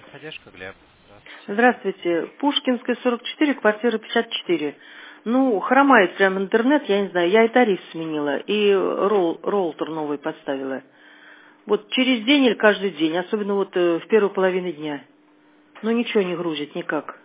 Техподдержка, Глеб. Здравствуйте. Здравствуйте. Пушкинская, 44, квартира 54. Ну, хромает прям интернет, я не знаю, я и тариф сменила, и роутер новый поставила. Вот через день или каждый день, особенно вот в первую половину дня. Ну, ничего не грузит никак.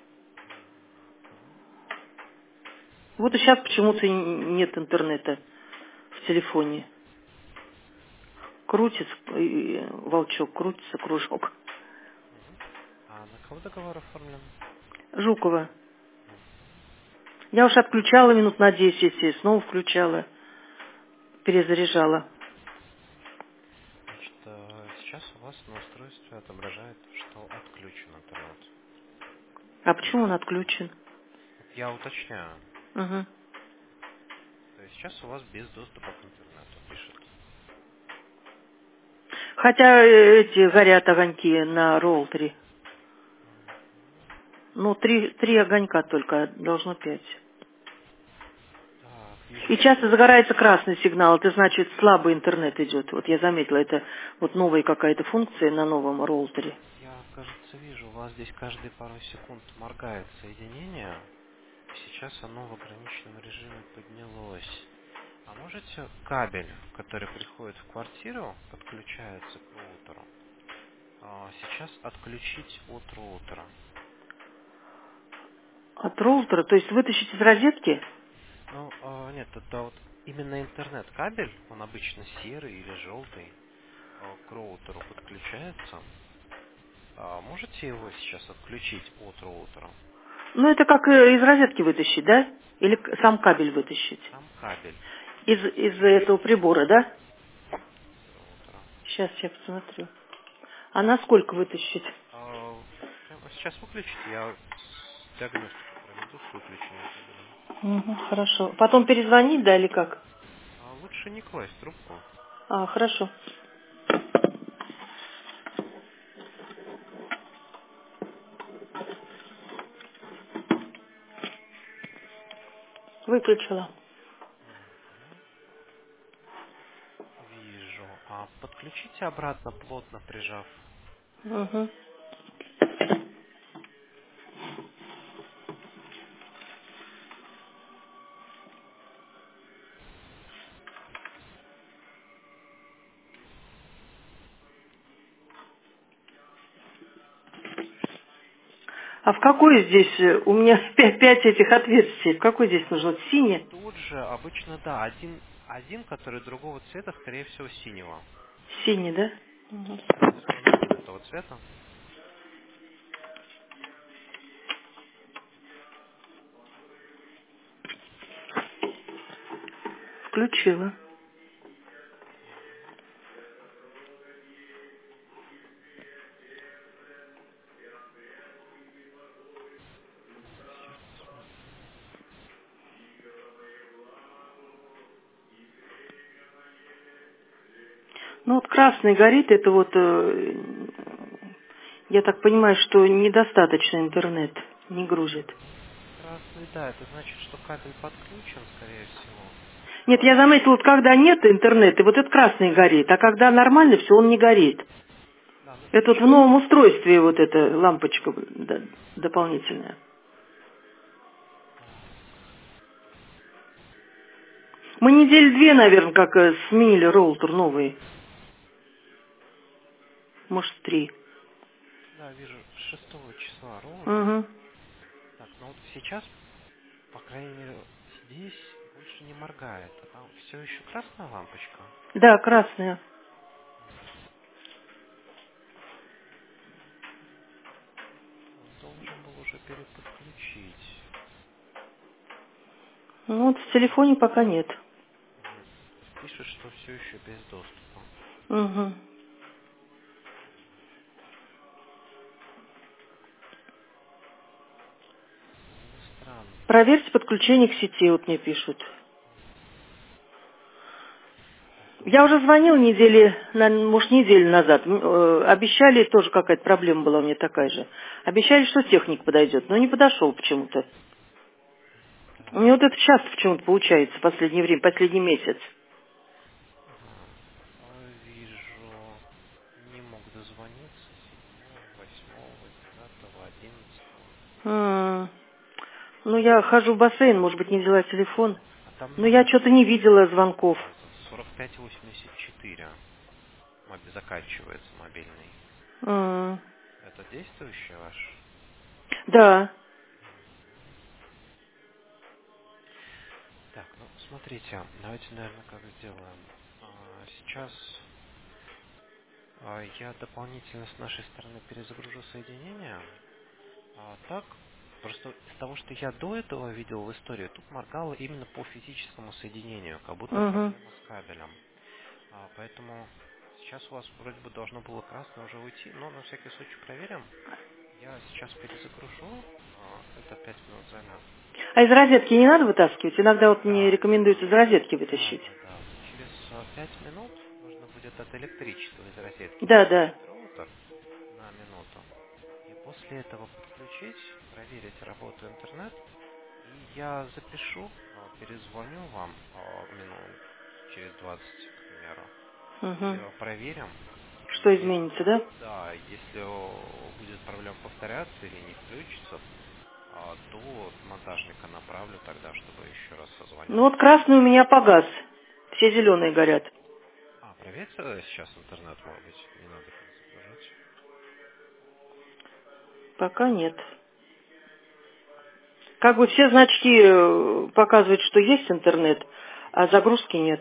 Вот и сейчас почему-то нет интернета в телефоне. Крутится, волчок, крутится кружок. А на кого договор оформлен? Жукова. Я уж отключала минут на 10, и снова включала, перезаряжала. Значит, сейчас у вас на устройстве отображает, что отключен интернет. А Без почему он доступа. отключен? Я уточняю. Угу. То есть сейчас у вас без доступа к интернету пишет. Хотя эти горят огоньки на роутере. Ну, три огонька только, должно 5. Так, И вижу. часто загорается красный сигнал, это значит слабый интернет идет. Вот я заметила, это вот новая какая-то функция на новом роутере. Я, кажется, вижу, у вас здесь каждые пару секунд моргает соединение. Сейчас оно в ограниченном режиме поднялось. А можете кабель, который приходит в квартиру, подключается к роутеру, сейчас отключить от роутера? От роутера, то есть вытащить из розетки? Ну, нет, это вот именно интернет-кабель, он обычно серый или желтый, к роутеру подключается. Можете его сейчас отключить от роутера? Ну, это как из розетки вытащить, да? Или сам кабель вытащить? Сам кабель Из этого прибора, да? с роутера. Сейчас я посмотрю. А насколько вытащить? Прямо сейчас выключите, я диагностику проведу с выключенным кабелем. Угу, хорошо. Потом перезвонить, да, или как? Лучше не класть трубку. А, хорошо. Выключила. Вижу. Подключите обратно, плотно прижав. Угу. А в какой здесь, у меня пять этих отверстий, в какой здесь нужно? Синий? Тут же обычно, да, один, который другого цвета, скорее всего, синего. Синий, да? Угу. Да, если он один этого цвета. Включила. Сейчас посмотрю. Ну вот красный горит, это вот, я так понимаю, что недостаточно интернет, не грузит. Красный, да, это значит, что кабель подключен, скорее всего. Нет, я заметила, вот когда нет интернета, вот этот красный горит, а когда нормально все, он не горит. Да, ну Это вот в сейчас. новом устройстве вот эта лампочка дополнительная. Так. Мы недели 2, наверное, как сменили роутер новый. Может, 3. Да, вижу, 6 числа роутер. Угу. Так, ну вот сейчас, по крайней мере, здесь больше не моргает. А там все еще красная лампочка. Да, красная. Он должен был уже переподключить. Ну вот в телефоне пока нет. Пишет, что все еще без доступа. Угу. Довольно странно. Проверьте подключение к сети, вот мне пишут. Так, Я ну, уже звонил может, неделю назад. Обещали, тоже какая-то проблема была у меня такая же. Обещали, что техник подойдет, но не подошел почему-то. У меня вот так. это часто почему-то получается в последнее время, последний месяц. Ага. Вижу. Не мог дозвониться 7-го. 8, 9, 11. М. Ну, я хожу в бассейн, может быть, не взяла телефон. А там Но я номер что-то не видела звонков. 4584 заканчивается мобильный. М. Это действующий ваш? Да. Так, ну смотрите, давайте, наверное, как сделаем. Сейчас я дополнительно с нашей стороны перезагружу соединение. Так, просто из того, что я до этого видел в истории, тут моргало именно по физическому соединению, как будто Угу. проблема с кабелем. Поэтому сейчас у вас вроде бы должно было красное уже уйти, но на всякий случай проверим. Я сейчас перезагружу, это 5 минут займет. А из розетки не надо вытаскивать? Иногда вот мне Да, рекомендуется из розетки да, вытащить. да, да. Через 5 минут нужно будет от электричества из розетки Да, да. выключить роутер на минуту. И после этого подключить, проверить работу интернет. И я запишу, перезвоню вам минут через 20, к примеру. И Угу. проверим. И Что если, изменится, да? да, если будет проблема повторяться или не включится, то монтажника направлю тогда, чтобы еще раз Ну вот созвонился. красный у меня погас. Все зеленые горят. Проверьте сейчас интернет, может быть, не надо перезагружать. Пока нет. Как бы все значки показывают, что есть интернет, а загрузки нет.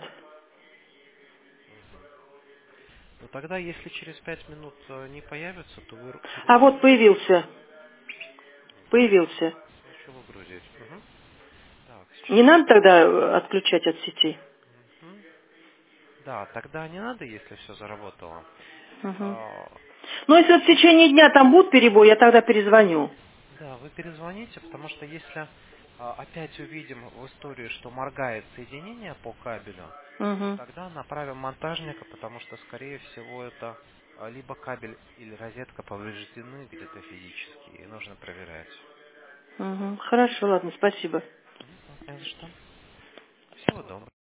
Ну тогда, если через 5 минут не появится, то вы А вот перегрузите. появился. Появился. Начало грузить. Мгм. Так, Не сейчас. надо тогда отключать от сети? Мгм. Да, тогда не надо, если все заработало. Угу. А, Ну, если вот в течение дня там будут перебои, я тогда перезвоню. Да, вы перезвоните, потому что если опять увидим в истории, что моргает соединение по кабелю, то Угу. тогда направим монтажника, потому что, скорее всего, это либо кабель или розетка повреждены где-то физически, и нужно проверять. Угу. Хорошо, ладно, спасибо. Не за что. Всего доброго.